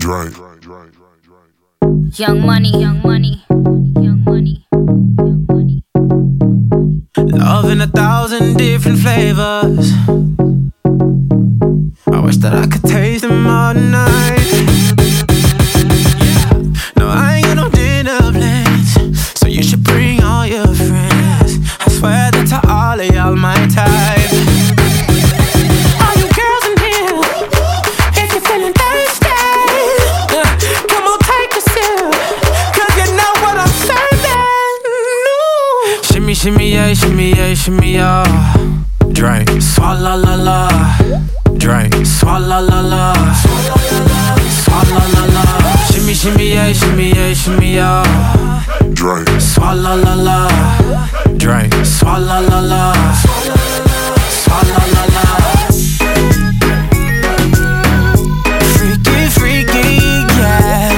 Drink. Young money, young money, young money, young money. Love in 1,000 different flavors. I wish that I could taste them all night. No, I ain't got no dinner plans, so you should bring all your friends. I swear that to all of y'all my type. All you girls in here, if you're feeling thirsty, come on take a sip, 'cause you know what I'm serving. No. Shimmy, shimmy, yeah, shimmy, yeah, shimmy, yeah. Drink, swalla la la. Drink, swalla la la. Swalla la la. Shimmy, shimmy, yeah, shimmy, yeah, shimmy, yeah. Drink. Swalla la la. Drink, swalla la la. Swalla la la. Freaky, freaky, yeah.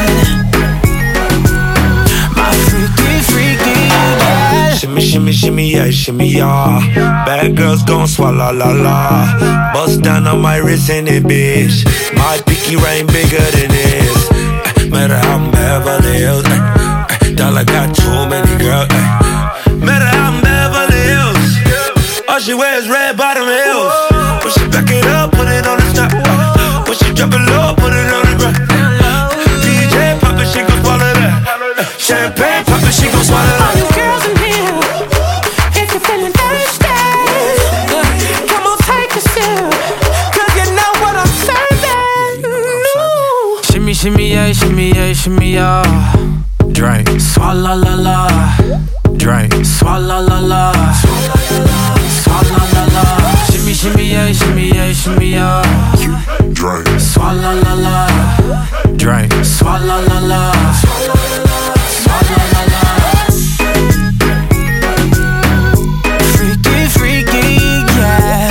My freaky, freaky, yeah. Shimmy, shimmy, shimmy, yeah, shimmy, yeah. Bad girls gon' swallow la la. Bust down on my wrist in it, bitch. My pinky ring bigger than this. Matter how I'm Beverly Hills. Dollar got too many girls. Matter how I'm Beverly Hills. All she wears red bottom heels. When she back it up, put it on the top. When she drop it low, put it on the ground. DJ pop it, she gon' swallow that. Champagne pop it, she gon' swallow that. All you girls in here, if you're feeling thirsty, come on take a sip, 'cause you know what I'm serving. No. Shimmy, shimmy, yeah, shimmy, yeah, shimmy, yeah. Drink, swalla la la. Drink, swalla la la. Swalla la la. Shimmy, shimmy, yeah, shimmy, yeah, shimmy, yeah. Drink. Swalla la la. Drink, swalla la la. Swalla la la. Freaky, freaky, yeah.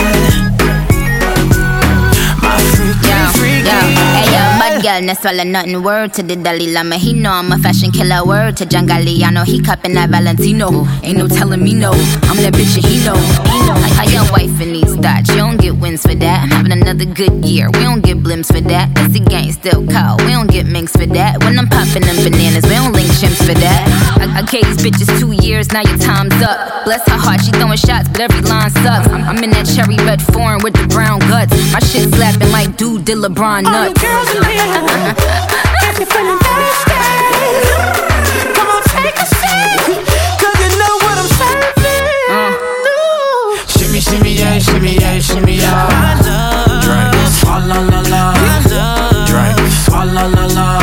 My freaky, freaky, Hey, yo, yeah. bad girl, no swallow nothing. Word to the Dalai Lama, he know I'm a fashion killer. Word to John Galliano, he cupping that Valentino. Ain't no telling me no, I'm that bitch and he know. Like how your wife in these thoughts, you don't get wins for that. I'm having another good year, we don't get blimps for that. Cause the gang still cold, we don't get minks for that. When I'm popping them bananas, we don't link chimps for that. I gave these bitches 2 years, now your time's up. Bless her heart, she throwing shots, but every line sucks. I'm in that cherry red foreign with the brown guts. My shit slapping like dude did LeBron nuts. All you girls in here, if you're feeling thirsty, come on take a sip, 'cause you know what I'm serving. No. Shimmy, shimmy, yeah, shimmy, yeah, shimmy, yeah. Drink, swalla la la. Drink, swalla la la.